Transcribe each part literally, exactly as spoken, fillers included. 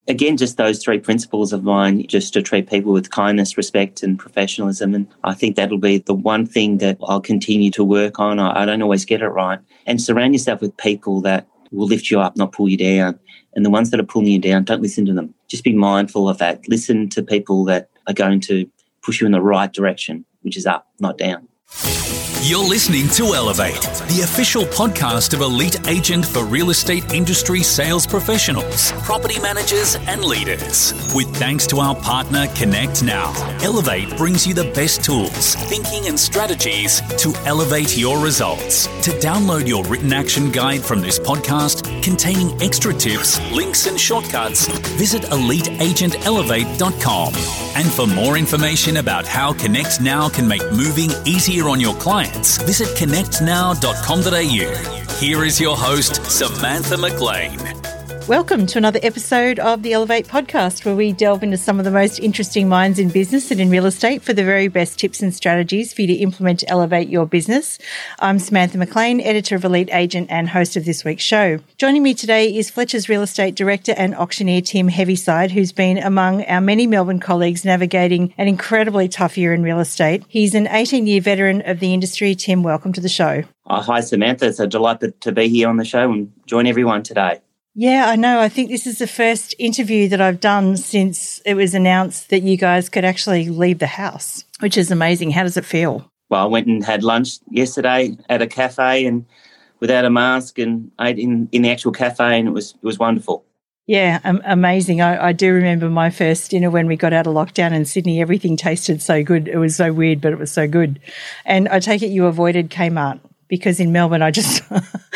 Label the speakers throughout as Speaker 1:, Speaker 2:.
Speaker 1: again, just those three principles of mine, just to treat people with kindness, respect and professionalism. And I think that'll be the one thing that I'll continue to work on. I, I don't always get it right. And surround yourself with people that will lift you up, not pull you down. And the ones that are pulling you down, don't listen to them. Just be mindful of that. Listen to people that are going to push you in the right direction, which is up, not down.
Speaker 2: You're listening to Elevate, the official podcast of Elite Agent for real estate industry sales professionals, property managers and leaders. With thanks to our partner Connect Now, Elevate brings you the best tools, thinking and strategies to elevate your results. To download your written action guide from this podcast containing extra tips, links and shortcuts, visit elite agent elevate dot com. And for more information about how Connect Now can make moving easier on your clients, visit connect now dot com dot a u. Here is your host, Samantha McLean.
Speaker 3: Welcome to another episode of the Elevate podcast, where we delve into some of the most interesting minds in business and in real estate for the very best tips and strategies for you to implement to elevate your business. I'm Samantha McLean, editor of Elite Agent and host of this week's show. Joining me today is Fletcher's real estate director and auctioneer Tim Heaviside, who's been among our many Melbourne colleagues navigating an incredibly tough year in real estate. He's an eighteen-year veteran of the industry. Tim, welcome to the show.
Speaker 1: Oh, hi, Samantha. It's a delight to be here on the show and join everyone today.
Speaker 3: Yeah, I know. I think this is the first interview that I've done since it was announced that you guys could actually leave the house, which is amazing. How does it feel?
Speaker 1: Well, I went and had lunch yesterday at a cafe and without a mask and ate in, in the actual cafe, and it was it was wonderful.
Speaker 3: Yeah, um, amazing. I, I do remember my first dinner when we got out of lockdown in Sydney. Everything tasted so good. It was so weird, but it was so good. And I take it you avoided Kmart. Because in Melbourne, I just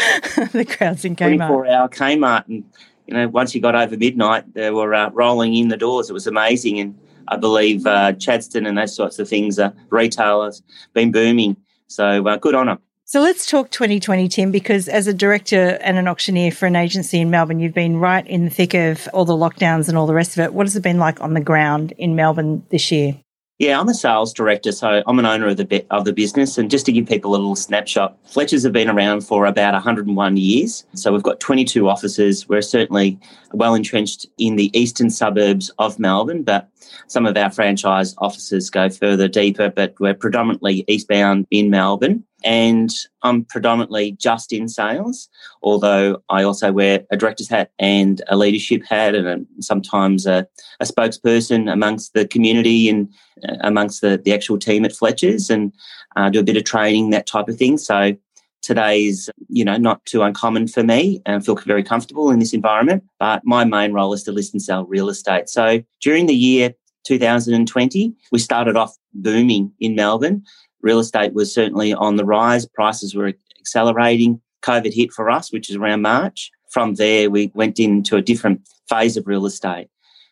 Speaker 3: the crowds in Kmart.
Speaker 1: twenty-four hour Kmart, and you know, once you got over midnight, they were uh, rolling in the doors. It was amazing, and I believe uh, Chadstone and those sorts of things, uh, retailers, been booming. So uh, good on them.
Speaker 3: So let's talk twenty twenty, Tim, because as a director and an auctioneer for an agency in Melbourne, you've been right in the thick of all the lockdowns and all the rest of it. What has it been like on the ground in Melbourne this year?
Speaker 1: Yeah, I'm a sales director, so I'm an owner of the of the business. And just to give people a little snapshot, Fletcher's have been around for about one hundred and one years. So we've got twenty-two offices. We're certainly well entrenched in the eastern suburbs of Melbourne, but some of our franchise offices go further deeper, but we're predominantly eastbound in Melbourne. And I'm predominantly just in sales, although I also wear a director's hat and a leadership hat and a, sometimes a, a spokesperson amongst the community and uh, amongst the, the actual team at Fletcher's, and uh, do a bit of training, that type of thing. So today's, you know, not too uncommon for me, and I feel very comfortable in this environment. But my main role is to list and sell real estate. So during the year two thousand twenty, we started off booming in Melbourne. Real estate was certainly on the rise. Prices were accelerating. COVID hit for us, which is around March. From there, we went into a different phase of real estate.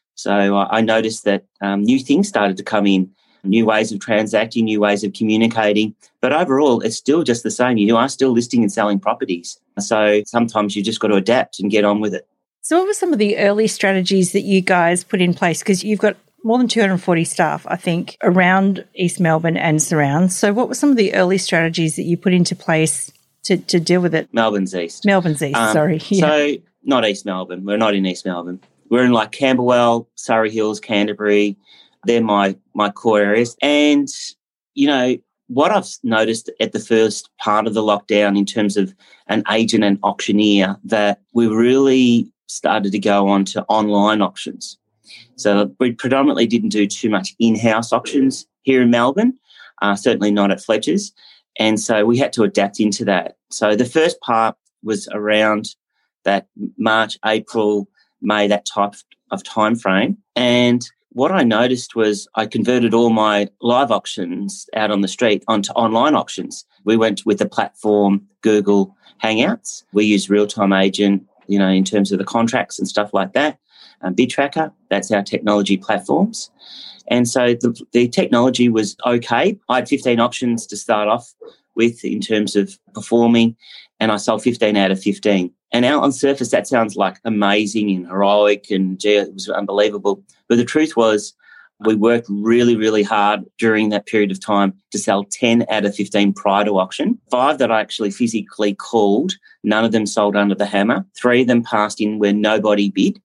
Speaker 1: So I noticed that um, new things started to come in, new ways of transacting, new ways of communicating. But overall, it's still just the same. You are still listing and selling properties. So sometimes you just got to adapt and get on with it.
Speaker 3: So what were some of the early strategies that you guys put in place? Because you've got more than two hundred forty staff, I think, around East Melbourne and surrounds. So what were some of the early strategies that you put into place to, to deal with it?
Speaker 1: Melbourne's East.
Speaker 3: Melbourne's East,
Speaker 1: um,
Speaker 3: sorry. Yeah.
Speaker 1: So not East Melbourne. We're not in East Melbourne. We're in like Camberwell, Surrey Hills, Canterbury. They're my, my core areas. And, you know, what I've noticed at the first part of the lockdown in terms of an agent and auctioneer, that we really started to go on to online auctions. So we predominantly didn't do too much in-house auctions here in Melbourne, uh, certainly not at Fletcher's. And so we had to adapt into that. So the first part was around that March, April, May, that type of time frame. And what I noticed was I converted all my live auctions out on the street onto online auctions. We went with the platform Google Hangouts. We use Real-Time Agent, you know, in terms of the contracts and stuff like that. Um, BidTracker, that's our technology platforms. And so the, the technology was okay. I had fifteen auctions to start off with in terms of performing, and I sold fifteen out of fifteen. And out on surface, that sounds like amazing and heroic and, gee, it was unbelievable. But the truth was we worked really, really hard during that period of time to sell ten out of fifteen prior to auction. Five that I actually physically called, none of them sold under the hammer. Three of them passed in where nobody bid.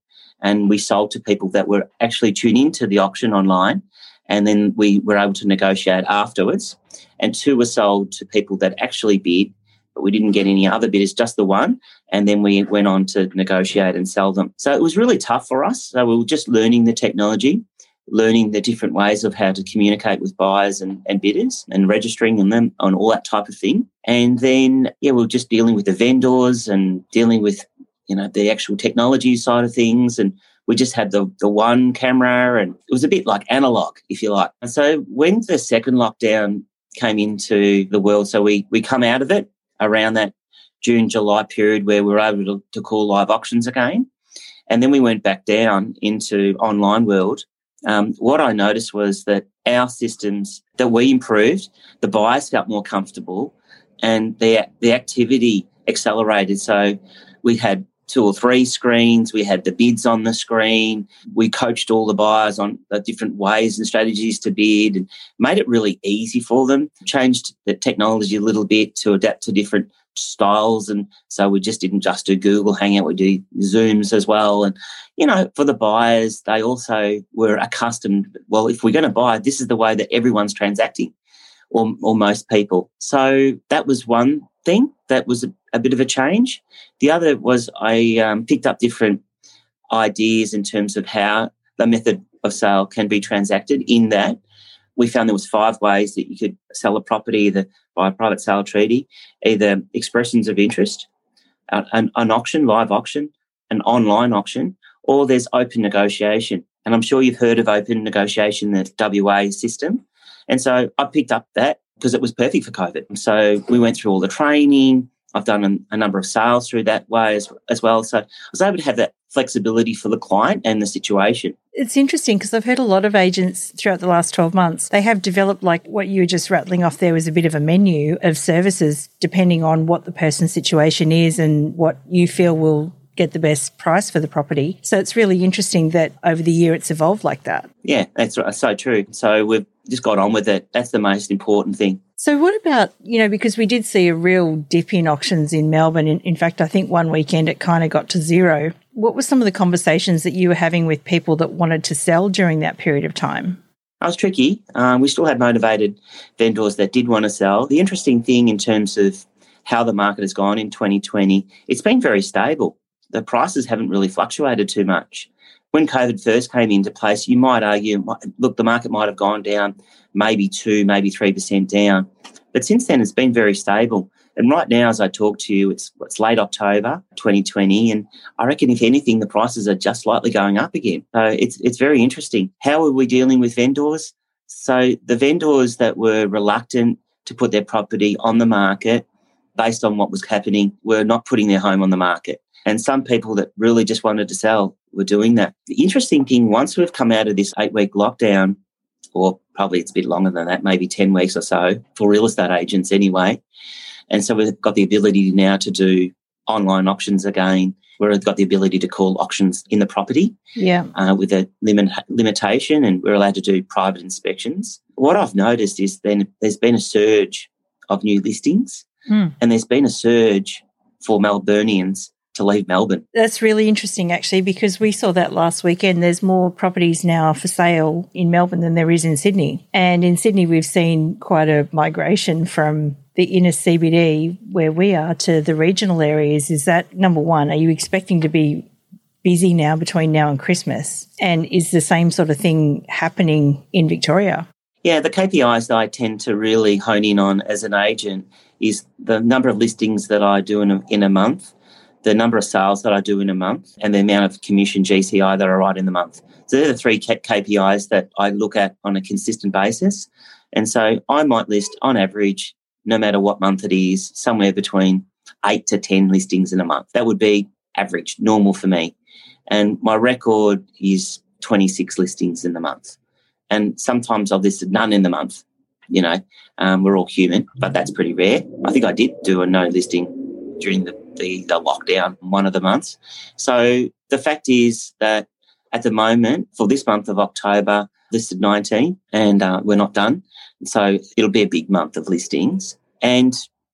Speaker 1: and we sold to people that were actually tuned into the auction online, and then we were able to negotiate afterwards. And two were sold to people that actually bid, but we didn't get any other bidders, just the one, and then we went on to negotiate and sell them. So it was really tough for us. So we were just learning the technology, learning the different ways of how to communicate with buyers and, and bidders and registering them on all that type of thing. And then, yeah, we were just dealing with the vendors and dealing with, you know, the actual technology side of things. And we just had the, the one camera, and it was a bit like analog, if you like. And so when the second lockdown came into the world, so we, we come out of it around that June, July period where we were able to, to call live auctions again. And then we went back down into online world. Um, what I noticed was that our systems that we improved, the buyers felt more comfortable and the, the activity accelerated. So we had two or three screens, we had the bids on the screen, we coached all the buyers on the different ways and strategies to bid and made it really easy for them, changed the technology a little bit to adapt to different styles. And so we just didn't just do Google Hangout, we do Zooms as well. And, you know, for the buyers, they also were accustomed, well, if we're going to buy, this is the way that everyone's transacting, or, or most people. So that was one thing that was a, a bit of a change. The other was I um, picked up different ideas in terms of how the method of sale can be transacted. In that, we found there was five ways that you could sell a property, either by a private sale treaty, either expressions of interest, an, an auction, live auction, an online auction, or there's open negotiation. And I'm sure you've heard of open negotiation, the W A system. And so I picked up that because it was perfect for COVID. So we went through all the training. I've done a, a number of sales through that way as, as well. So I was able to have that flexibility for the client and the situation.
Speaker 3: It's interesting because I've heard a lot of agents throughout the last twelve months, they have developed, like what you were just rattling off there was a bit of a menu of services depending on what the person's situation is and what you feel will get the best price for the property. So it's really interesting that over the year it's evolved like that.
Speaker 1: Yeah, that's right. So true. So we've just got on with it. That's the most important thing.
Speaker 3: So what about, you know, because we did see a real dip in auctions in Melbourne. In, in fact, I think one weekend it kind of got to zero. What were some of the conversations that you were having with people that wanted to sell during that period of time?
Speaker 1: It was tricky. Um, we still had motivated vendors that did want to sell. The interesting thing in terms of how the market has gone in twenty twenty, it's been very stable. The prices haven't really fluctuated too much. When COVID first came into place, you might argue, look, the market might have gone down maybe two, maybe three percent down. But since then, it's been very stable. And right now, as I talk to you, it's, it's late October twenty twenty, and I reckon, if anything, the prices are just slightly going up again. So it's it's very interesting. How are we dealing with vendors? So the vendors that were reluctant to put their property on the market based on what was happening were not putting their home on the market. And some people that really just wanted to sell were doing that. The interesting thing, once we've come out of this eight-week lockdown, or probably it's a bit longer than that, maybe ten weeks or so, for real estate agents anyway, and so we've got the ability now to do online auctions again, where we've got the ability to call auctions in the property
Speaker 3: yeah,
Speaker 1: uh, with a limit, limitation, and we're allowed to do private inspections. What I've noticed is then there's been a surge of new listings,
Speaker 3: mm.
Speaker 1: and there's been a surge for Melburnians to leave Melbourne.
Speaker 3: That's really interesting, actually, because we saw that last weekend. There's more properties now for sale in Melbourne than there is in Sydney. And in Sydney, we've seen quite a migration from the inner C B D where we are to the regional areas. Is that, number one, are you expecting to be busy now between now and Christmas? And is the same sort of thing happening in Victoria?
Speaker 1: Yeah, the K P Is that I tend to really hone in on as an agent is the number of listings that I do in a, in a month, the number of sales that I do in a month, and the amount of commission G C I that I write in the month. So they're the three K P Is that I look at on a consistent basis. And so I might list, on average, no matter what month it is, somewhere between eight to ten listings in a month. That would be average, normal for me. And my record is twenty-six listings in the month. And sometimes I've listed none in the month. You know, um, we're all human, but that's pretty rare. I think I did do a no listing during the, the, the lockdown one of the months. So the fact is that at the moment, for this month of October, listed nineteen, and uh, we're not done. So it'll be a big month of listings. And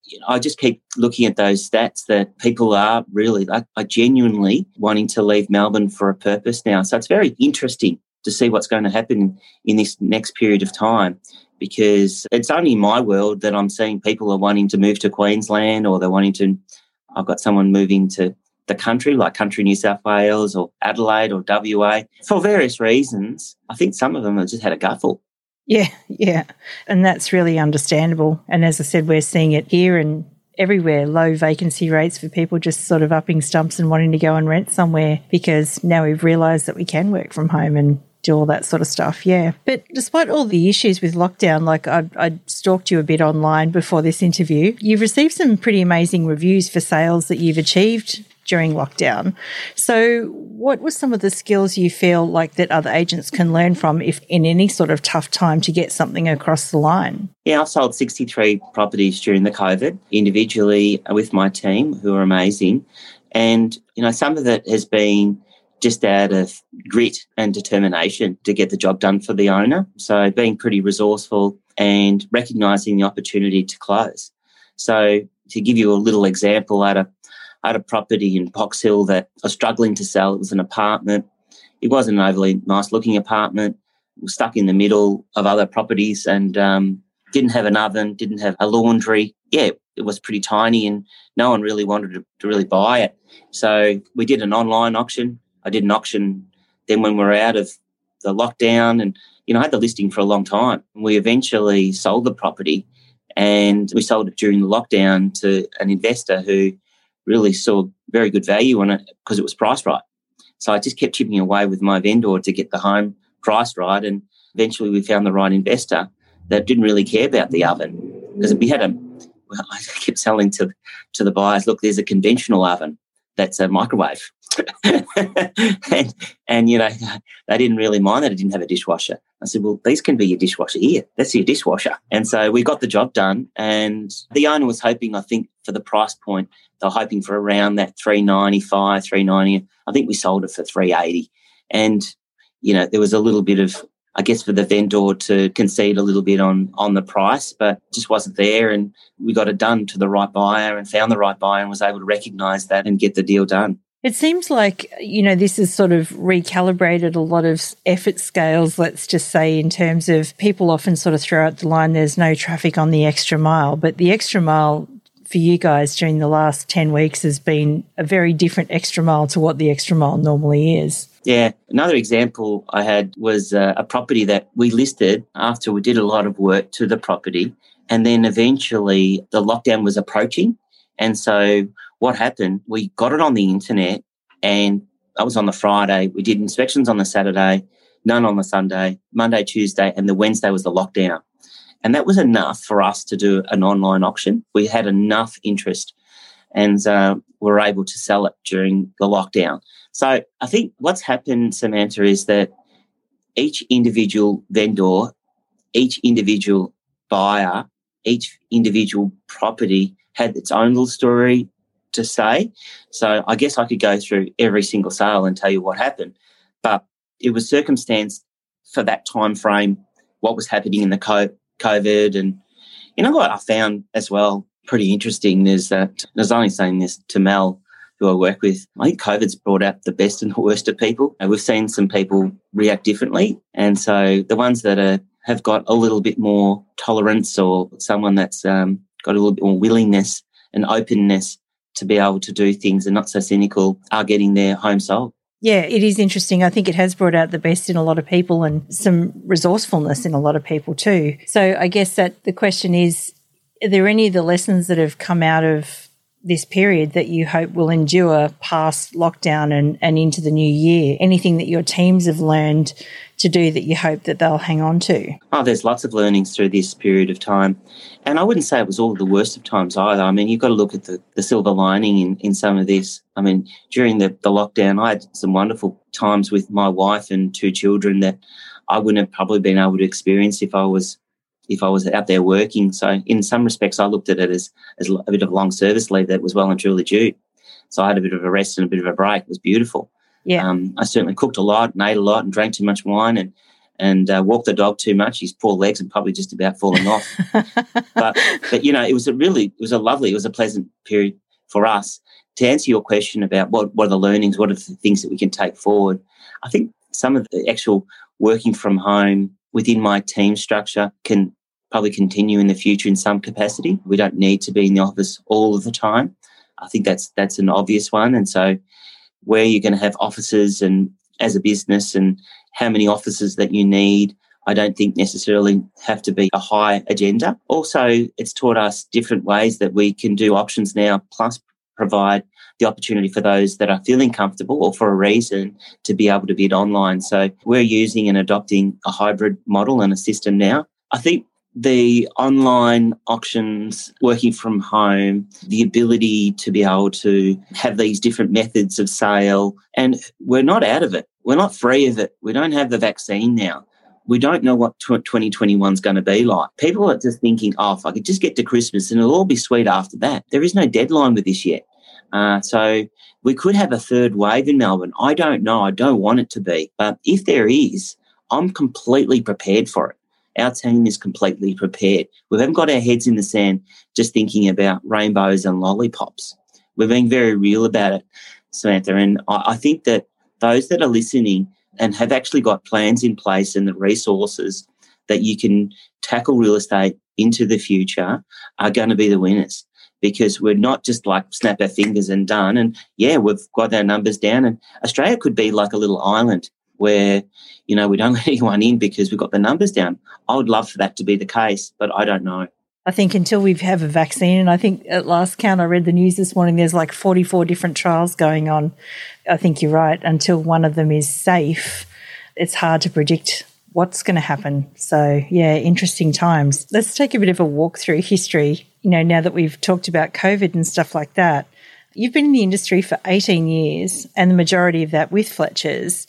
Speaker 1: I just keep looking at those stats that people are really, are genuinely wanting to leave Melbourne for a purpose now. So it's very interesting to see what's going to happen in this next period of time, because it's only in my world that I'm seeing people are wanting to move to Queensland, or they're wanting to, I've got someone moving to the country, like country New South Wales or Adelaide or W A, for various reasons. I think some of them have just had a gutful.
Speaker 3: Yeah, yeah. And that's really understandable. And as I said, we're seeing it here and everywhere, low vacancy rates for people just sort of upping stumps and wanting to go and rent somewhere, because now we've realised that we can work from home and do all that sort of stuff, yeah. But despite all the issues with lockdown, like I, I stalked you a bit online before this interview, you've received some pretty amazing reviews for sales that you've achieved during lockdown. So what were some of the skills you feel like that other agents can learn from if in any sort of tough time to get something across the line?
Speaker 1: Yeah, I've sold sixty-three properties during the COVID, individually with my team, who are amazing. And, you know, some of it has been just out of grit and determination to get the job done for the owner. So being pretty resourceful and recognising the opportunity to close. So to give you a little example, I had a, I had a property in Box Hill that I was struggling to sell. It was an apartment. It wasn't an overly nice-looking apartment. It was stuck in the middle of other properties and um, didn't have an oven, didn't have a laundry. Yeah, it was pretty tiny and no one really wanted to, to really buy it. So we did an online auction. I did an auction then when we were out of the lockdown, and, you know, I had the listing for a long time. We eventually sold the property, and we sold it during the lockdown to an investor who really saw very good value on it because it was priced right. So I just kept chipping away with my vendor to get the home priced right, and eventually we found the right investor that didn't really care about the oven, because we had a, well, I kept selling to, to the buyers, look, there's a conventional oven that's a microwave. and, and, you know, they didn't really mind that it didn't have a dishwasher. I said, well, these can be your dishwasher here. That's your dishwasher. And so we got the job done, and the owner was hoping, I think, for the price point, they were hoping for around that three ninety-five, three ninety. I think we sold it for three eighty. And, you know, there was a little bit of, I guess, for the vendor to concede a little bit on, on the price, but it just wasn't there. And we got it done to the right buyer and found the right buyer and was able to recognise that and get the deal done.
Speaker 3: It seems like, you know, this has sort of recalibrated a lot of effort scales, let's just say, in terms of people often sort of throw out the line, there's no traffic on the extra mile. But the extra mile for you guys during the last ten weeks has been a very different extra mile to what the extra mile normally is.
Speaker 1: Yeah. Another example I had was uh, a property that we listed after we did a lot of work to the property, and then eventually the lockdown was approaching. And so what happened, we got it on the internet, and that was on the Friday. We did inspections on the Saturday, none on the Sunday, Monday, Tuesday, and the Wednesday was the lockdown. And that was enough for us to do an online auction. We had enough interest, and uh, we were able to sell it during the lockdown. So I think what's happened, Samantha, is that each individual vendor, each individual buyer, each individual property had its own little story to say. So I guess I could go through every single sale and tell you what happened, but it was circumstanced for that time frame, what was happening in the COVID. And you know what I found as well pretty interesting is that, I was only saying this to Mel, who I work with, I think COVID's brought out the best and the worst of people. And we've seen some people react differently. And so the ones that are, have got a little bit more tolerance, or someone that's um, got a little bit more willingness and openness to be able to do things and not so cynical, are getting their home sold.
Speaker 3: Yeah, it is interesting. I think it has brought out the best in a lot of people and some resourcefulness in a lot of people too. So I guess that the question is, are there any of the lessons that have come out of this period that you hope will endure past lockdown and, and into the new year? Anything that your teams have learned to do that you hope that they'll hang on to?
Speaker 1: Oh, there's lots of learnings through this period of time. And I wouldn't say it was all the worst of times either. I mean, you've got to look at the, the silver lining in, in some of this. I mean, during the, the lockdown, I had some wonderful times with my wife and two children that I wouldn't have probably been able to experience if I was if I was out there working. So in some respects, I looked at it as, as a bit of long service leave that was well and truly due. So I had a bit of a rest and a bit of a break. It was beautiful.
Speaker 3: Yeah.
Speaker 1: Um, I certainly cooked a lot and ate a lot and drank too much wine and, and uh, walked the dog too much. His poor legs are probably just about falling off. but, but, you know, it was a really, it was a lovely, it was a pleasant period for us. To answer your question about what, what are the learnings, what are the things that we can take forward, I think some of the actual working from home within my team structure can probably continue in the future in some capacity. We don't need to be in the office all of the time. I think that's that's an obvious one. And so where you're going to have offices and as a business and how many offices that you need, I don't think necessarily have to be a high agenda. Also, it's taught us different ways that we can do options now, plus provide the opportunity for those that are feeling comfortable or for a reason to be able to bid online. So we're using and adopting a hybrid model and a system now. I think the online auctions, working from home, the ability to be able to have these different methods of sale, and we're not out of it. We're not free of it. We don't have the vaccine now. We don't know what twenty twenty-one is going to be like. People are just thinking, oh, if I could just get to Christmas and it'll all be sweet after that. There is no deadline with this yet. Uh, so we could have a third wave in Melbourne. I don't know. I don't want it to be. But if there is, I'm completely prepared for it. Our team is completely prepared. We haven't got our heads in the sand just thinking about rainbows and lollipops. We're being very real about it, Samantha. And I, I think that those that are listening and have actually got plans in place and the resources that you can tackle real estate into the future are going to be the winners, because we're not just like snap our fingers and done. And, yeah, we've got our numbers down. And Australia could be like a little island where, you know, we don't let anyone in because we've got the numbers down. I would love for that to be the case, but I don't know.
Speaker 3: I think until we have a vaccine, and I think at last count I read the news this morning, there's like forty-four different trials going on. I think you're right. Until one of them is safe, it's hard to predict what's going to happen. So, yeah, interesting times. Let's take a bit of a walk through history. You know, now that we've talked about COVID and stuff like that, you've been in the industry for eighteen years and the majority of that with Fletchers.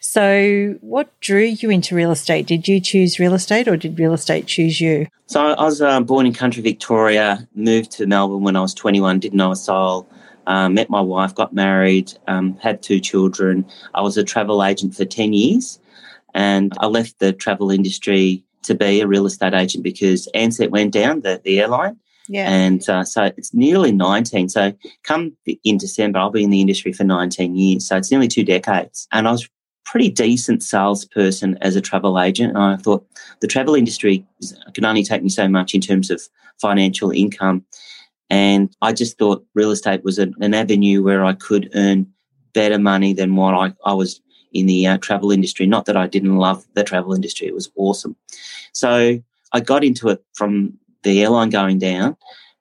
Speaker 3: So what drew you into real estate? Did you choose real estate or did real estate choose you?
Speaker 1: So I was uh, born in country Victoria, moved to Melbourne when I was twenty-one, didn't know a soul, uh, met my wife, got married, um, had two children. I was a travel agent for ten years and I left the travel industry to be a real estate agent because Ansett went down, the, the airline.
Speaker 3: Yeah.
Speaker 1: And uh, so it's nearly nineteen. So come in December, I'll be in the industry for nineteen years. So it's nearly two decades. And I was pretty decent salesperson as a travel agent. And I thought the travel industry can only take me so much in terms of financial income. And I just thought real estate was an, an avenue where I could earn better money than what I, I was in the uh, travel industry. Not that I didn't love the travel industry. It was awesome. So I got into it from the airline going down,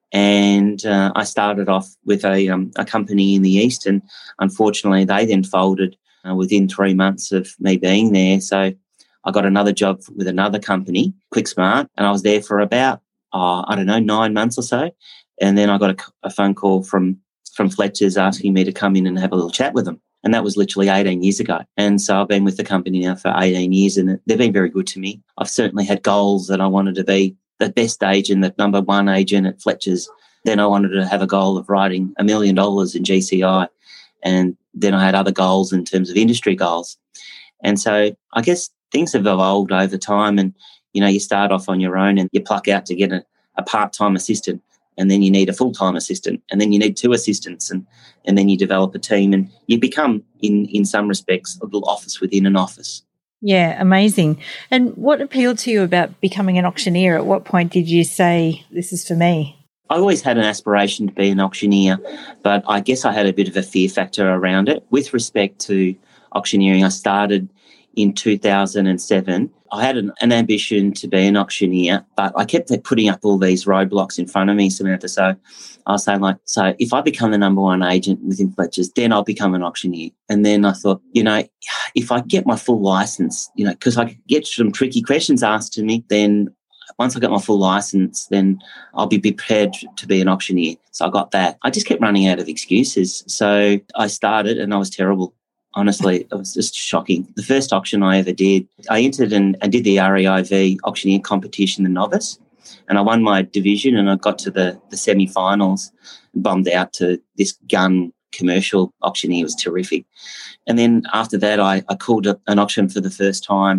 Speaker 1: and uh, I started off with a, um, a company in the East, and unfortunately they then folded Uh, within three months of me being there. So I got another job with another company, QuickSmart, and I was there for about, uh, I don't know, nine months or so. And then I got a, a phone call from, from Fletchers asking me to come in and have a little chat with them. And that was literally eighteen years ago. And so I've been with the company now for eighteen years and they've been very good to me. I've certainly had goals that I wanted to be the best agent, the number one agent at Fletchers. Then I wanted to have a goal of writing a million dollars in G C I. And then I had other goals in terms of industry goals. And so I guess things have evolved over time and, you know, you start off on your own and you pluck out to get a, a part-time assistant and then you need a full-time assistant and then you need two assistants and, and then you develop a team and you become, in, in some respects, a little office within an office.
Speaker 3: Yeah, amazing. And what appealed to you about becoming an auctioneer? At what point did you say, this is for me?
Speaker 1: I always had an aspiration to be an auctioneer, but I guess I had a bit of a fear factor around it. With respect to auctioneering, I started in two thousand seven. I had an, an ambition to be an auctioneer, but I kept putting up all these roadblocks in front of me, Samantha. So I was saying, like, so if I become the number one agent within Fletchers, then I'll become an auctioneer. And then I thought, you know, if I get my full license, you know, because I could get some tricky questions asked to me, then once I get my full license, then I'll be prepared to be an auctioneer. So I got that. I just kept running out of excuses. So I started and I was terrible. Honestly, it was just shocking. The first auction I ever did, I entered and, and did the R E I V auctioneer competition, the novice, and I won my division and I got to the, the semi-finals and bombed out to this gun commercial auctioneer. It was terrific. And then after that, I, I called an auction for the first time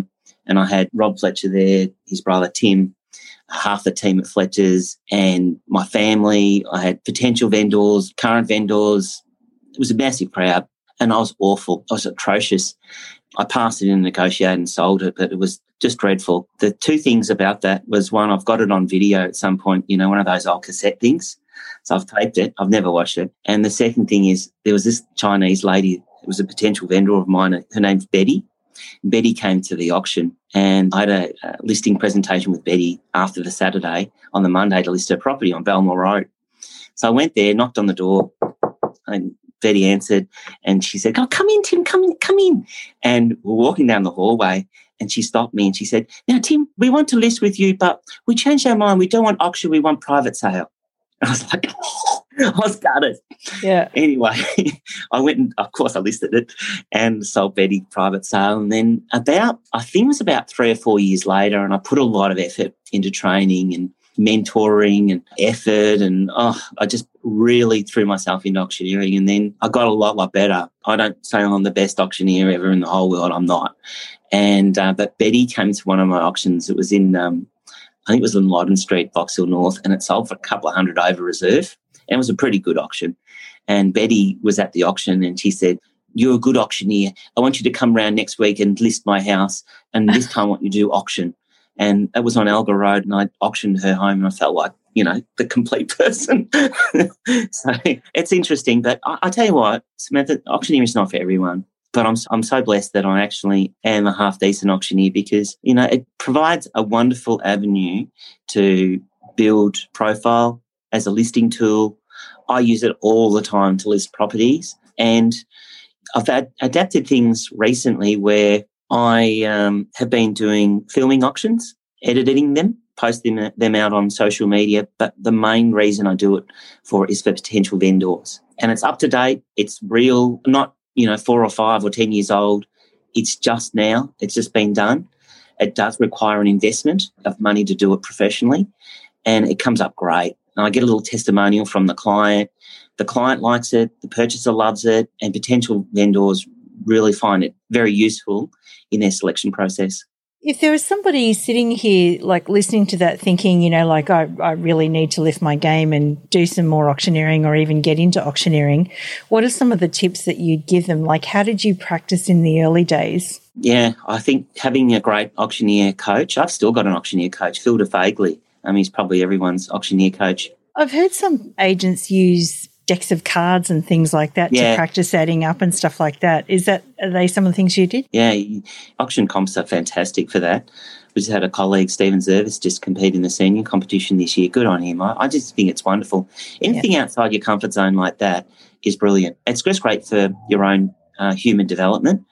Speaker 1: and I had Rob Fletcher there, his brother Tim, half the team at Fletcher's, and my family. I had potential vendors, current vendors. It was a massive crowd, and I was awful. I was atrocious. I passed it in, negotiated and sold it, but it was just dreadful. The two things about that was, one, I've got it on video at some point, you know, one of those old cassette things. So I've taped it. I've never watched it. And the second thing is, there was this Chinese lady. It was a potential vendor of mine. Her name's Betty. Betty came to the auction, and I had a, a listing presentation with Betty after the Saturday on the Monday to list her property on Belmore Road. So I went there, knocked on the door, and Betty answered, and she said, "Oh, come in, Tim, come in, come in." And we're walking down the hallway, and she stopped me and she said, "Now, Tim, we want to list with you, but we changed our mind. We don't want auction, we want private sale." And I was like, oh, I was gutted.
Speaker 3: Yeah.
Speaker 1: Anyway, I went and, of course, I listed it and sold Betty private sale. And then about, I think it was about three or four years later, and I put a lot of effort into training and mentoring and effort, and oh, I just really threw myself into auctioneering, and then I got a lot, lot better. I don't say I'm the best auctioneer ever in the whole world. I'm not. And uh, but Betty came to one of my auctions. It was in, um, I think it was in Loddon Street, Box Hill North, and it sold for a couple of hundred over reserve. And it was a pretty good auction. And Betty was at the auction, and she said, "You're a good auctioneer. I want you to come round next week and list my house, and this time I want you to do auction." And it was on Alga Road, and I auctioned her home, and I felt like, you know, the complete person. So it's interesting. But I, I tell you what, Samantha, auctioneering is not for everyone. But I'm I'm so blessed that I actually am a half-decent auctioneer, because, you know, it provides a wonderful avenue to build profile as a listing tool. I use it all the time to list properties. And I've ad- adapted things recently where I um, have been doing filming auctions, editing them, posting them out on social media. But the main reason I do it for is for potential vendors. And it's up to date. It's real, not, you know, four or five or ten years old. It's just now. It's just been done. It does require an investment of money to do it professionally, and it comes up great. And I get a little testimonial from the client. The client likes it, the purchaser loves it, and potential vendors really find it very useful in their selection process.
Speaker 3: If there was somebody sitting here, like listening to that, thinking, you know, like I, I really need to lift my game and do some more auctioneering or even get into auctioneering, what are some of the tips that you'd give them? Like, how did you practice in the early days?
Speaker 1: Yeah, I think having a great auctioneer coach, I've still got an auctioneer coach, Phil DeFagley. I mean, he's probably everyone's auctioneer coach.
Speaker 3: I've heard some agents use decks of cards and things like that
Speaker 1: yeah.
Speaker 3: to practice adding up and stuff like that. Is that, are they some of the things you did?
Speaker 1: Yeah, auction comps are fantastic for that. We just had a colleague, Stephen Zervis, just compete in the senior competition this year. Good on him. I, I just think it's wonderful. Anything yeah. outside your comfort zone like that is brilliant. It's just great for your own uh, human development.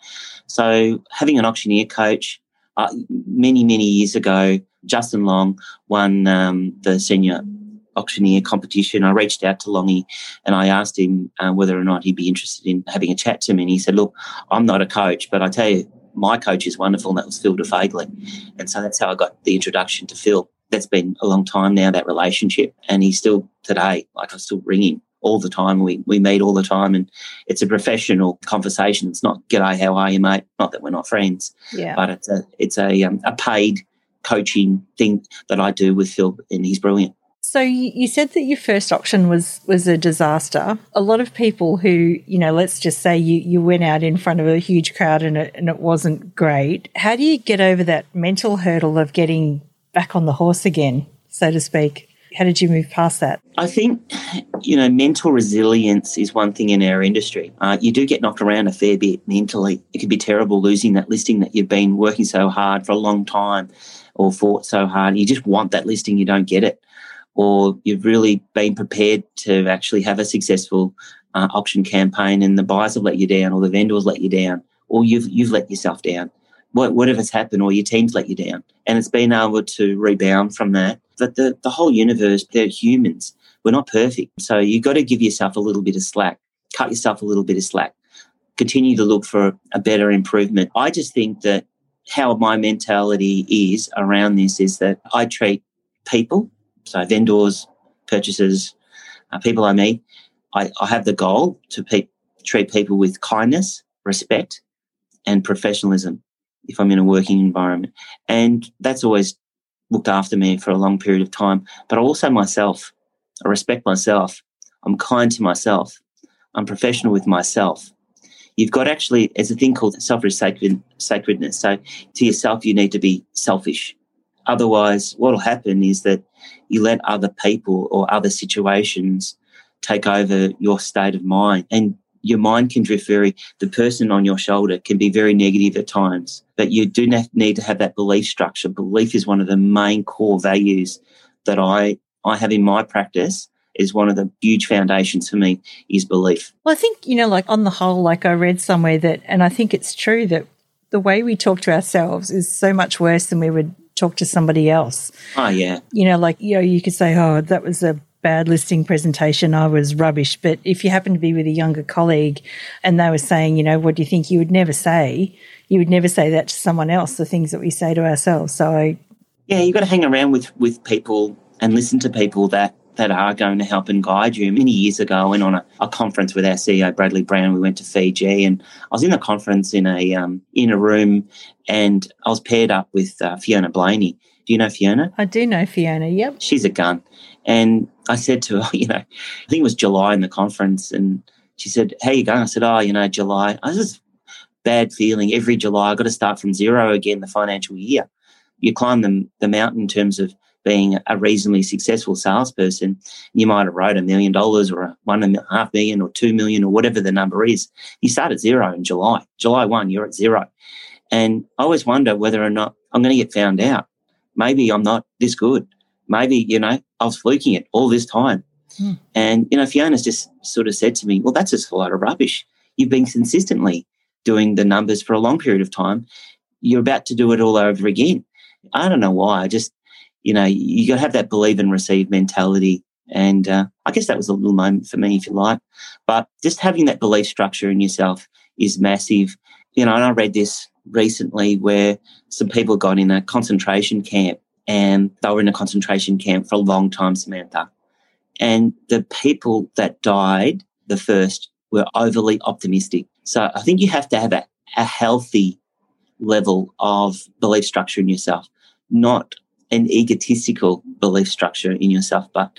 Speaker 1: So having an auctioneer coach, uh, many, many years ago, Justin Long won um, the senior auctioneer competition. I reached out to Longy and I asked him uh, whether or not he'd be interested in having a chat to me. And he said, "Look, I'm not a coach, but I tell you, my coach is wonderful," and that was Phil DeFagley. And so that's how I got the introduction to Phil. That's been a long time now, that relationship, and he's still today, like I still ring him all the time. We we meet all the time, and it's a professional conversation. It's not, "G'day, how are you, mate?" Not that we're not friends,
Speaker 3: yeah.
Speaker 1: but it's a it's a um, a paid coaching thing that I do with Phil, and he's brilliant.
Speaker 3: So you said that your first auction was was a disaster. A lot of people who, you know, let's just say you, you went out in front of a huge crowd and it, and it wasn't great. How do you get over that mental hurdle of getting back on the horse again, so to speak? How did you move past that?
Speaker 1: I think, you know, mental resilience is one thing in our industry. Uh, you do get knocked around a fair bit mentally. It could be terrible losing that listing that you've been working so hard for a long time or fought so hard. You just want that listing, you don't get it. Or you've really been prepared to actually have a successful uh, auction campaign and the buyers have let you down, or the vendors let you down, or you've you've let yourself down. What, whatever's happened, or your team's let you down. And it's been able to rebound from that. But the, the whole universe, they're humans. We're not perfect. So you've got to give yourself a little bit of slack, cut yourself a little bit of slack, continue to look for a better improvement. I just think that how my mentality is around this is that I treat people, so vendors, purchasers, uh, people I meet, I, I have the goal to pe- treat people with kindness, respect, and professionalism. if I'm in a working environment. And that's always looked after me for a long period of time. But also myself. I respect myself. I'm kind to myself. I'm professional with myself. You've got actually, there's a thing called selfish sacred, sacredness. So to yourself, you need to be selfish. Otherwise, what will happen is that you let other people or other situations take over your state of mind, and your mind can drift very, the person on your shoulder can be very negative at times, but you do need to have that belief structure. Belief is one of the main core values that I, I have in my practice. Is one of the huge foundations for me is belief.
Speaker 3: Well, I think, you know, like on the whole, like I read somewhere that, and I think it's true, that the way we talk to ourselves is so much worse than we would talk to somebody else.
Speaker 1: Oh, yeah.
Speaker 3: You know, like, you know, you could say, oh, that was a bad listing presentation, I was rubbish. But if you happen to be with a younger colleague and they were saying, you know, what do you think, you would never say, you would never say that to someone else, the things that we say to ourselves. So I...
Speaker 1: Yeah, you've got to hang around with, with people and listen to people that that are going to help and guide you. Many years ago, I went on a, a conference with our C E O, Bradley Brown. We went to Fiji, and I was in the conference in a um, in a room, and I was paired up with uh, Fiona Blaney. Do you know Fiona?
Speaker 3: I do know Fiona, yep.
Speaker 1: She's a gun. And I said to her, you know, I think it was July in the conference, and she said, how you going? I said, oh, you know, July. I was just bad feeling. Every July, I've got to start from zero again the financial year. You climb the, the mountain in terms of being a reasonably successful salesperson. You might have wrote a million dollars or one and a half million or two million or whatever the number is. You start at zero in July. July first, you're at zero. And I always wonder whether or not I'm going to get found out. Maybe I'm not this good. Maybe, you know, I was fluking it all this time. Hmm. And, you know, Fiona's just sort of said to me, well, that's just a lot of rubbish. You've been consistently doing the numbers for a long period of time. You're about to do it all over again. I don't know why. I just, you know, you got to have that believe and receive mentality. And uh, I guess that was a little moment for me, if you like. But just having that belief structure in yourself is massive. You know, and I read this recently where some people got in a concentration camp, and they were in a concentration camp for a long time, Samantha. And the people that died the first were overly optimistic. So I think you have to have a, a healthy level of belief structure in yourself, not an egotistical belief structure in yourself, but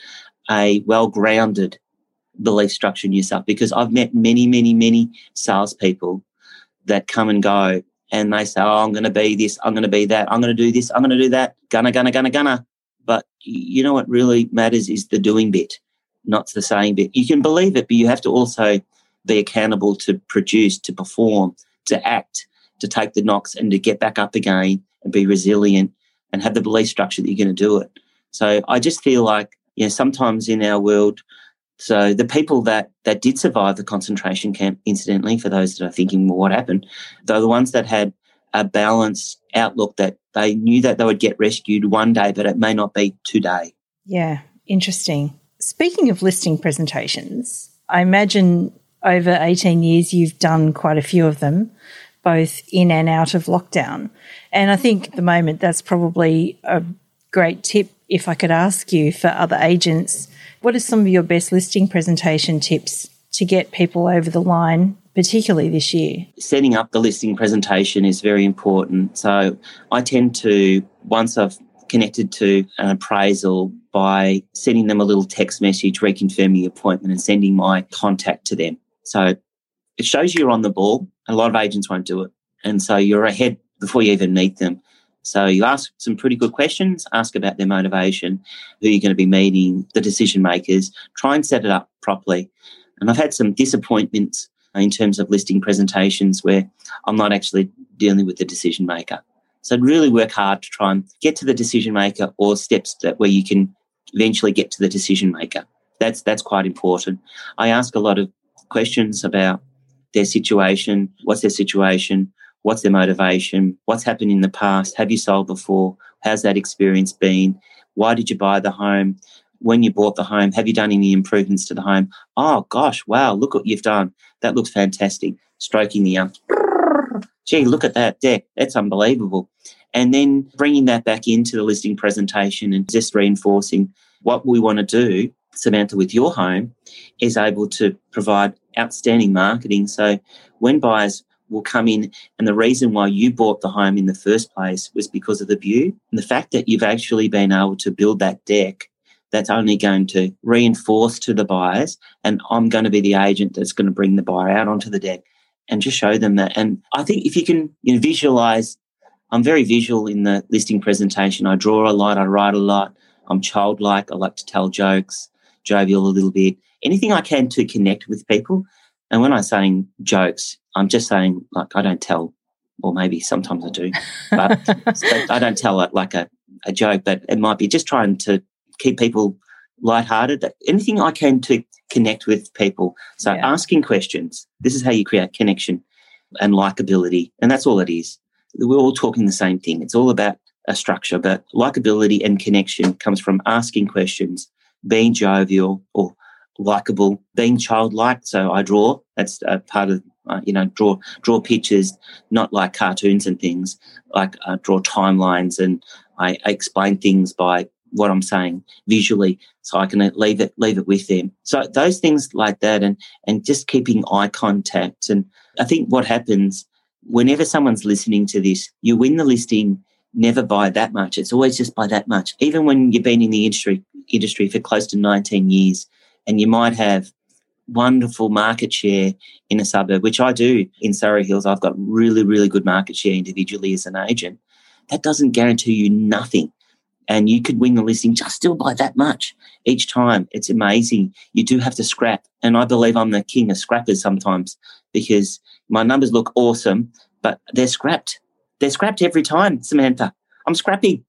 Speaker 1: a well-grounded belief structure in yourself. Because I've met many, many, many salespeople that come and go, and they say, oh, I'm going to be this, I'm going to be that, I'm going to do this, I'm going to do that, gonna, gonna, gonna, gonna. But you know what really matters is the doing bit, not the saying bit. You can believe it, but you have to also be accountable to produce, to perform, to act, to take the knocks and to get back up again and be resilient and have the belief structure that you're going to do it. So I just feel like, you know, sometimes in our world, so the people that, that did survive the concentration camp, incidentally, for those that are thinking, well, what happened? They're the ones that had a balanced outlook, that they knew that they would get rescued one day, but it may not be today.
Speaker 3: Yeah, interesting. Speaking of listing presentations, I imagine over eighteen years you've done quite a few of them, both in and out of lockdown. And I think at the moment that's probably a great tip, if I could ask you, for other agents. What are some of your best listing presentation tips to get people over the line, particularly this year? Setting
Speaker 1: up the listing presentation is very important. So I tend to, once I've connected to an appraisal, by sending them a little text message, reconfirming the appointment and sending my contact to them. So it shows you're on the ball. A lot of agents won't do it. And so you're ahead before you even meet them. So you ask some pretty good questions, ask about their motivation, who you're going to be meeting, the decision makers, try and set it up properly. And I've had some disappointments in terms of listing presentations where I'm not actually dealing with the decision maker. So I'd really work hard to try and get to the decision maker, or steps that where you can eventually get to the decision maker. That's that's quite important. I ask a lot of questions about their situation, what's their situation, what's their motivation, what's happened in the past, have you sold before, how's that experience been, why did you buy the home, when you bought the home, have you done any improvements to the home? Oh, gosh, wow, look what you've done. That looks fantastic. Stroking the arm. Gee, look at that deck. That's unbelievable. And then bringing that back into the listing presentation and just reinforcing what we want to do, Samantha, with your home, is able to provide outstanding marketing. So when buyers will come in, and the reason why you bought the home in the first place was because of the view. And the fact that you've actually been able to build that deck, that's only going to reinforce to the buyers, and I'm going to be the agent that's going to bring the buyer out onto the deck and just show them that. And I think if you can, you know, visualise, I'm very visual in the listing presentation. I draw a lot, I write a lot, I'm childlike, I like to tell jokes, jovial a little bit, anything I can to connect with people. And when I'm saying jokes, I'm just saying, like, I don't tell, or maybe sometimes I do, but, but I don't tell it like a, a joke, but it might be just trying to keep people lighthearted, anything I can to connect with people. So yeah. Asking questions, this is how you create connection and likability, and that's all it is. We're all talking the same thing. It's all about a structure, but likability and connection comes from asking questions, being jovial or likable, being childlike. So I draw. That's a part of, uh, you know, draw draw pictures, not like cartoons and things, like uh, draw timelines, and I, I explain things by what I'm saying visually, so I can leave it leave it with them. So those things like that, and and just keeping eye contact. And I think what happens whenever someone's listening to this, you win the listing never by that much. It's always just by that much. Even when you've been in the industry industry for close to nineteen years, and you might have wonderful market share in a suburb, which I do in Surrey Hills. I've got really, really good market share individually as an agent. That doesn't guarantee you nothing. And you could win the listing just still by that much each time. It's amazing. You do have to scrap. And I believe I'm the king of scrappers sometimes, because my numbers look awesome, but they're scrapped. They're scrapped every time, Samantha. I'm scrapping.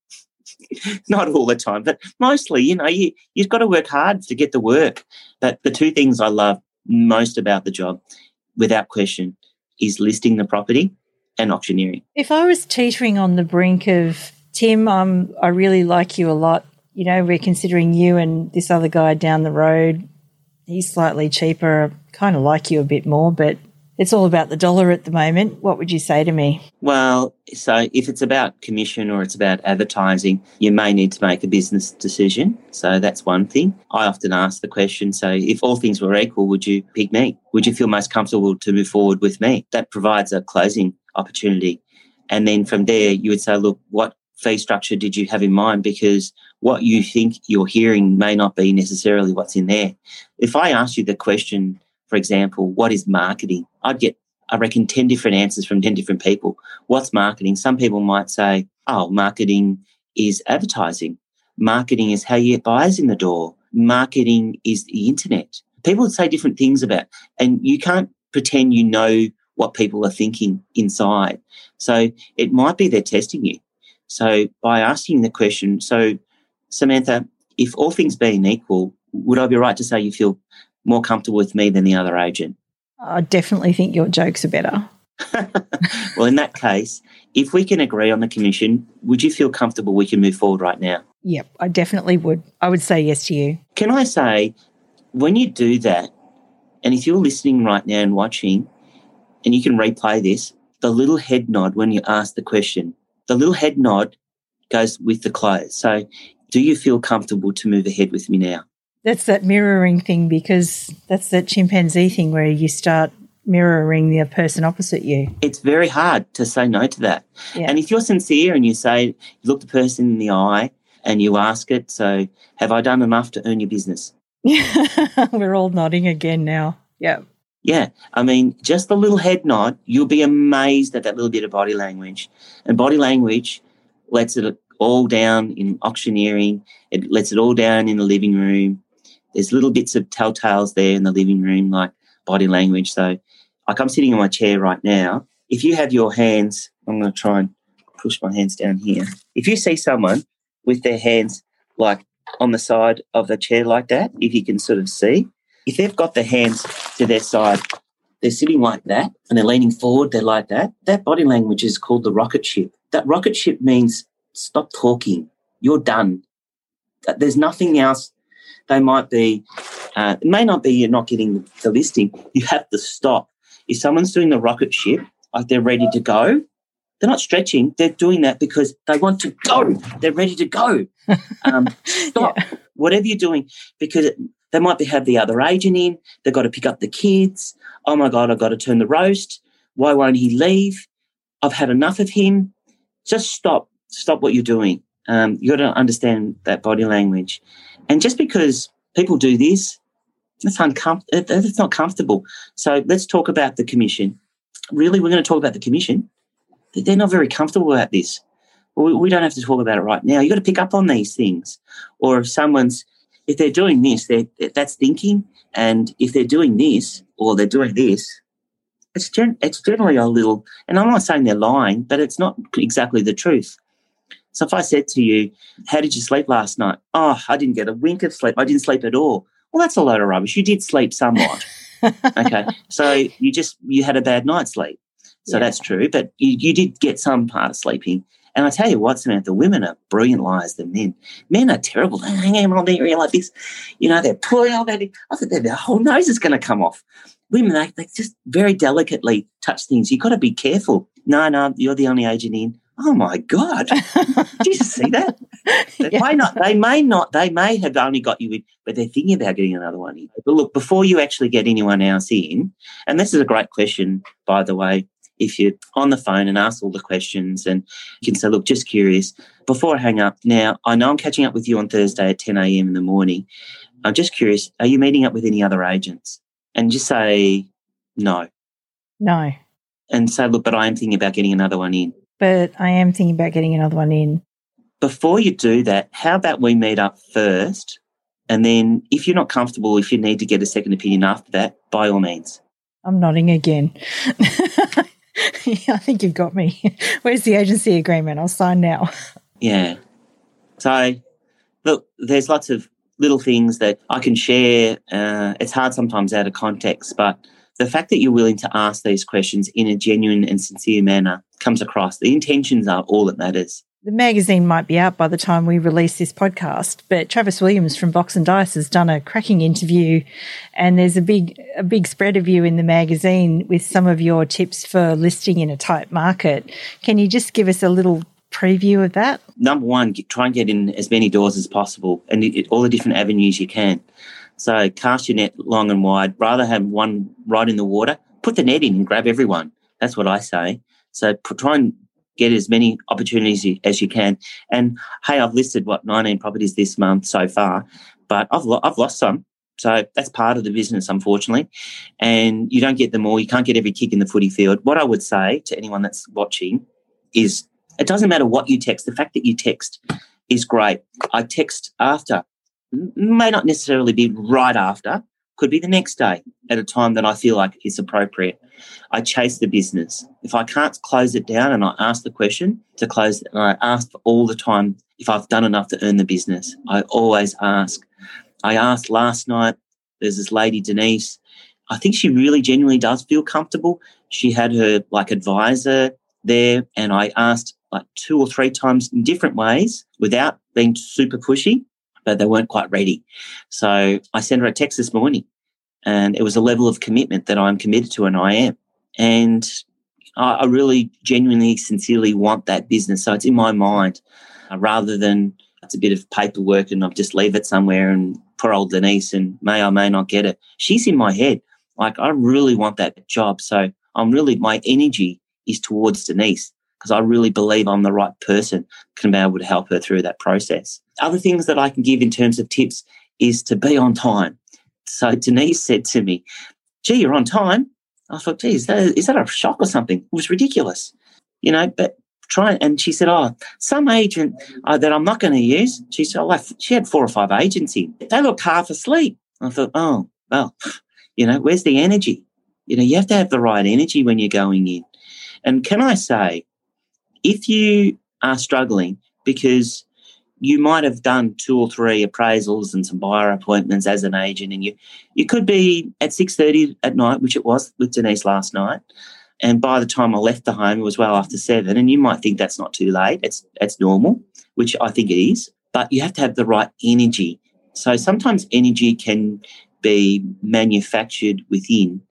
Speaker 1: Not all the time, but mostly, you know, you, you've got to work hard to get the work. But the two things I love most about the job, without question, is listing the property and auctioneering.
Speaker 3: If I was teetering on the brink of, Tim, um, I really like you a lot. You know, we're considering you and this other guy down the road. He's slightly cheaper. Kind of like you a bit more, but it's all about the dollar at the moment. What would you say to me?
Speaker 1: Well, so if it's about commission or it's about advertising, you may need to make a business decision. So that's one thing. I often ask the question, so if all things were equal, would you pick me? Would you feel most comfortable to move forward with me? That provides a closing opportunity. And then from there, you would say, look, what fee structure did you have in mind? Because what you think you're hearing may not be necessarily what's in there. If I asked you the question, for example, what is marketing? I'd get, I reckon, ten different answers from ten different people. What's marketing? Some people might say, oh, marketing is advertising. Marketing is how you get buyers in the door. Marketing is the internet. People would say different things about, and you can't pretend you know what people are thinking inside. So it might be they're testing you. So by asking the question, so Samantha, if all things being equal, would I be right to say you feel more comfortable with me than the other agent?
Speaker 3: I definitely think your jokes are better.
Speaker 1: Well, in that case, if we can agree on the commission, would you feel comfortable we can move forward right now?
Speaker 3: Yep, I definitely would. I would say yes to you.
Speaker 1: Can I say, when you do that, and if you're listening right now and watching, and you can replay this, the little head nod when you ask the question, the little head nod goes with the close. So do you feel comfortable to move ahead with me now?
Speaker 3: That's that mirroring thing, because that's that chimpanzee thing where you start mirroring the person opposite you.
Speaker 1: It's very hard to say no to that.
Speaker 3: Yeah.
Speaker 1: And if you're sincere and you say, you look the person in the eye and you ask it, so have I done enough to earn your business?
Speaker 3: We're all nodding again now. Yeah.
Speaker 1: Yeah. I mean, just the little head nod, you'll be amazed at that little bit of body language. And body language lets it all down in auctioneering. It lets it all down in the living room. There's little bits of telltales there in the living room, like body language. So like I'm sitting in my chair right now. If you have your hands, I'm going to try and push my hands down here. If you see someone with their hands like on the side of the chair like that, if you can sort of see, if they've got their hands to their side, they're sitting like that and they're leaning forward, they're like that, that body language is called the rocket ship. That rocket ship means stop talking. You're done. There's nothing else. They might be, uh, it may not be you're not getting the listing. You have to stop. If someone's doing the rocket ship, like they're ready to go, they're not stretching. They're doing that because they want to go. They're ready to go. Um, stop. Yeah. Whatever you're doing, because it, they might be, have the other agent in. They've got to pick up the kids. Oh, my God, I've got to turn the roast. Why won't he leave? I've had enough of him. Just stop. Stop what you're doing. Um, you got to understand that body language. And just because people do this, that's uncomfortable. That's not comfortable. So let's talk about the commission. Really, we're going to talk about the commission. They're not very comfortable about this. Well, we don't have to talk about it right now. You've got to pick up on these things. Or if someone's, if they're doing this, they're, that's thinking. And if they're doing this or they're doing this, it's, gen- it's generally a little, and I'm not saying they're lying, but it's not exactly the truth. So if I said to you, how did you sleep last night? Oh, I didn't get a wink of sleep. I didn't sleep at all. Well, that's a load of rubbish. You did sleep somewhat. Okay. So you just, you had a bad night's sleep. So yeah. That's true. But you, you did get some part of sleeping. And I tell you what, Samantha, women are brilliant liars than men. Men are terrible. They hang on the area like this. You know, they're pulling all that. I think their whole nose is going to come off. Women, they, they just very delicately touch things. You've got to be careful. No, no, you're the only agent in. Oh, my God. Did you see that? They yeah. may not, they may not, they may have only got you in, but they're thinking about getting another one in. But look, before you actually get anyone else in, and this is a great question, by the way, if you're on the phone and ask all the questions and you can say, look, just curious, before I hang up, now I know I'm catching up with you on Thursday at ten a.m. in the morning. I'm just curious, are you meeting up with any other agents? And just say no.
Speaker 3: No.
Speaker 1: And say, look, but I am thinking about getting another one in.
Speaker 3: But I am thinking about getting another one in.
Speaker 1: Before you do that, how about we meet up first, and then if you're not comfortable, if you need to get a second opinion after that, by all means.
Speaker 3: I'm nodding again. I think you've got me. Where's the agency agreement? I'll sign now.
Speaker 1: Yeah. So, look, there's lots of little things that I can share. Uh, it's hard sometimes out of context, but the fact that you're willing to ask these questions in a genuine and sincere manner comes across. The intentions are all that matters.
Speaker 3: The magazine might be out by the time we release this podcast, but Travis Williams from Box and Dice has done a cracking interview, and there's a big a big spread of you in the magazine with some of your tips for listing in a tight market. Can you just give us a little preview of that?
Speaker 1: Number one, get, try and get in as many doors as possible and it, all the different avenues you can. So cast your net long and wide. Rather have one right in the water, put the net in and grab everyone. That's what I say. So put, try and get as many opportunities as you can. And, hey, I've listed, what, nineteen properties this month so far, but I've, lo- I've lost some. So that's part of the business, unfortunately. And you don't get them all. You can't get every kick in the footy field. What I would say to anyone that's watching is it doesn't matter what you text. The fact that you text is great. I text after. May not necessarily be right after, could be the next day at a time that I feel like is appropriate. I chase the business. If I can't close it down and I ask the question to close it, and I ask for all the time if I've done enough to earn the business. I always ask. I asked last night, there's this lady, Denise. I think she really genuinely does feel comfortable. She had her like advisor there, and I asked like two or three times in different ways without being super pushy, but they weren't quite ready. So I sent her a text this morning, and it was a level of commitment that I'm committed to, and I am. And I, I really genuinely, sincerely want that business. So it's in my mind uh, rather than it's a bit of paperwork and I'll just leave it somewhere and poor old Denise and may or may not get it. She's in my head. Like, I really want that job. So I'm really, my energy is towards Denise because I really believe I'm the right person can be able to help her through that process. Other things that I can give in terms of tips is to be on time. So Denise said to me, gee, you're on time. I thought, gee, is that, is that a shock or something? It was ridiculous, you know, but try. And she said, oh, some agent uh, that I'm not going to use, she said, oh, she had four or five agents in. They looked half asleep. I thought, oh, well, you know, where's the energy? You know, you have to have the right energy when you're going in. And can I say, if you are struggling because you might have done two or three appraisals and some buyer appointments as an agent, and you, you could be at six thirty at night, which it was with Denise last night, and by the time I left the home, it was well after seven, and you might think that's not too late. It's, it's normal, which I think it is, but you have to have the right energy. So sometimes energy can be manufactured within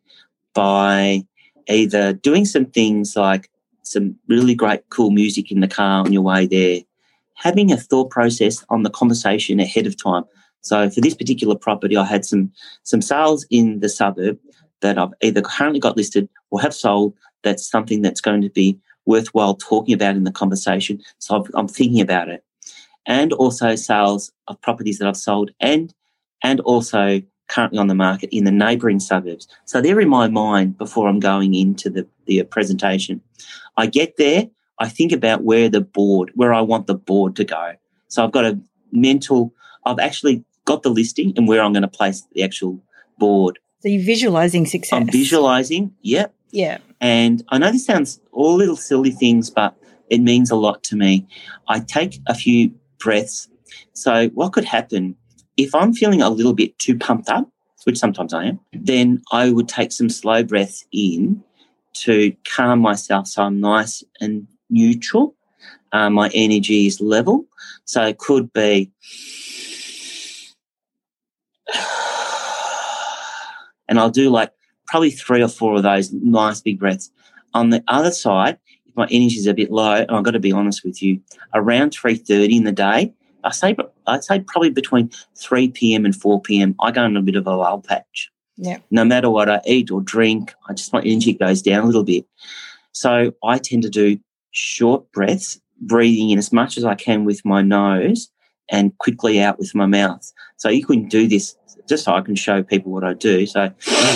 Speaker 1: by either doing some things like some really great, cool music in the car on your way there, having a thought process on the conversation ahead of time. So for this particular property, I had some some sales in the suburb that I've either currently got listed or have sold that's something that's going to be worthwhile talking about in the conversation. So I've, I'm thinking about it. And also sales of properties that I've sold and and also currently on the market in the neighbouring suburbs. So they're in my mind before I'm going into the, the presentation. I get there, I think about where the board, where I want the board to go. So I've got a mental, I've actually got the listing and where I'm going to place the actual board.
Speaker 3: So you're visualising success.
Speaker 1: I'm visualising, yeah.
Speaker 3: Yeah.
Speaker 1: And I know this sounds all little silly things, but it means a lot to me. I take a few breaths. So what could happen if I'm feeling a little bit too pumped up, which sometimes I am, then I would take some slow breaths in to calm myself so I'm nice and neutral. Uh, my energy is level. So it could be, and I'll do like probably three or four of those nice big breaths. On the other side, if my energy is a bit low, and I've got to be honest with you, around three thirty in the day, I say I'd say probably between three p.m. and four p.m. I go in a bit of a lull patch.
Speaker 3: Yeah.
Speaker 1: No matter what I eat or drink, I just my energy goes down a little bit. So I tend to do short breaths, breathing in as much as I can with my nose and quickly out with my mouth. So you can do this just so I can show people what I do. So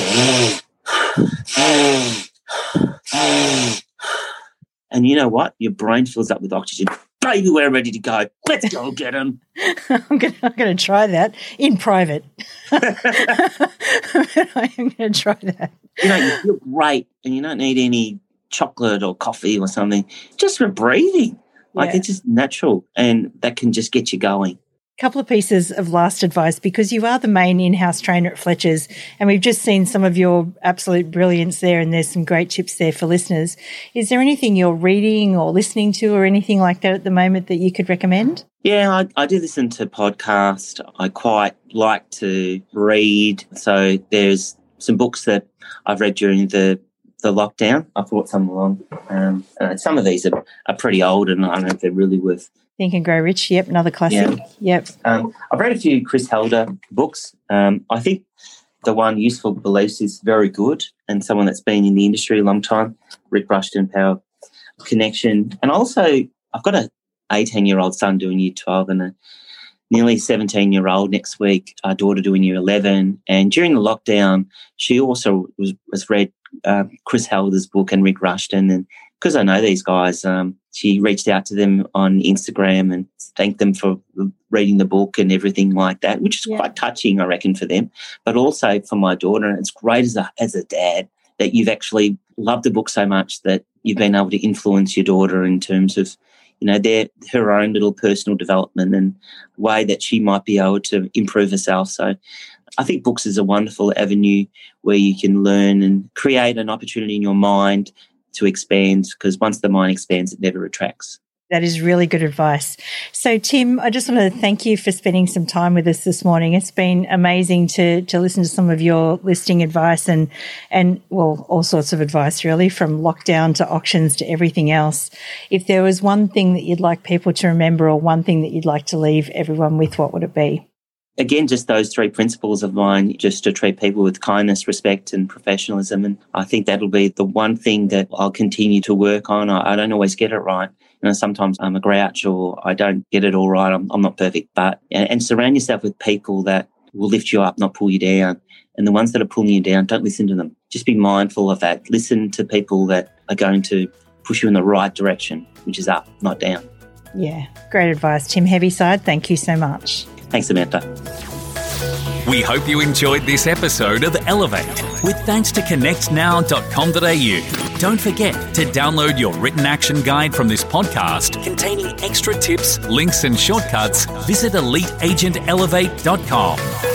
Speaker 1: and you know what? Your brain fills up with oxygen. Baby, we're ready to go. Let's go get them.
Speaker 3: I'm going I'm to try that in private. I'm going to try that.
Speaker 1: You know, you feel great and you don't need any chocolate or coffee or something. Just for breathing. Like yeah. It's just natural and that can just get you going.
Speaker 3: Couple of pieces of last advice, because you are the main in-house trainer at Fletcher's and we've just seen some of your absolute brilliance there and there's some great tips there for listeners. Is there anything you're reading or listening to or anything like that at the moment that you could recommend?
Speaker 1: Yeah, I, I do listen to podcasts. I quite like to read. So there's some books that I've read during the the lockdown. I brought some along. Um, uh, some of these are, are pretty old and I don't know if they're really worth
Speaker 3: Think and Grow Rich, yep, another classic.
Speaker 1: Yeah.
Speaker 3: Yep.
Speaker 1: Um, I've read a few Chris Helder books. Um, I think the one, Useful Beliefs, is very good and someone that's been in the industry a long time, Rick Rushton, Power Connection. And also I've got an eighteen-year-old son doing year twelve and a nearly seventeen-year-old next week, our daughter doing year eleven. And during the lockdown, she also was, was read uh, Chris Helder's book and Rick Rushton. And because I know these guys, um, she reached out to them on Instagram and thanked them for reading the book and everything like that, which is yeah. quite touching, I reckon, for them. But also for my daughter, and it's great as a as a dad that you've actually loved the book so much that you've been able to influence your daughter in terms of, you know, their her own little personal development and way that she might be able to improve herself. So I think books is a wonderful avenue where you can learn and create an opportunity in your mind to expand, because once the mind expands, it never retracts.
Speaker 3: That is really good advice. So, Tim, I just want to thank you for spending some time with us this morning. It's been amazing to to listen to some of your listing advice and, and well, all sorts of advice, really, from lockdown to auctions to everything else. If there was one thing that you'd like people to remember or one thing that you'd like to leave everyone with, what would it be?
Speaker 1: Again, just those three principles of mine, just to treat people with kindness, respect and professionalism. And I think that'll be the one thing that I'll continue to work on. I, I don't always get it right. You know, sometimes I'm a grouch or I don't get it all right. I'm, I'm not perfect. But and, and surround yourself with people that will lift you up, not pull you down. And the ones that are pulling you down, don't listen to them. Just be mindful of that. Listen to people that are going to push you in the right direction, which is up, not down.
Speaker 3: Yeah, great advice, Tim Heaviside. Thank you so much.
Speaker 1: Thanks, Samantha.
Speaker 2: We hope you enjoyed this episode of Elevate with thanks to connect now dot com dot a u. Don't forget to download your written action guide from this podcast containing extra tips, links and shortcuts. Visit elite agent elevate dot com.